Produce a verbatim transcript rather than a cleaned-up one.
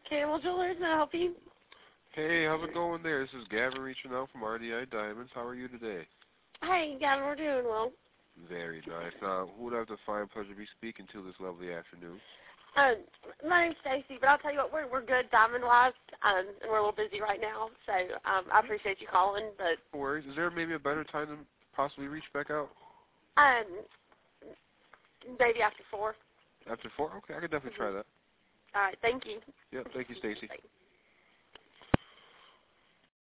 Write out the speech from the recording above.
Camel Jewelers, may I help you? Hey, how's it going there? This is Gavin reaching out from R D I Diamonds. How are you today? Hey, Gavin, we're doing well. Very nice. Now, who would I have the fine pleasure to be speaking to this lovely afternoon? Um, my name's Stacy, but I'll tell you what, we're we're good diamond-wise, um, and we're a little busy right now, so um, I appreciate you calling, but... No worries. Is there maybe a better time to possibly reach back out? Um, maybe after four. After four? Okay, I could definitely Mm-hmm. try that. All right, thank you. Yep, thank you, Stacy. Thanks.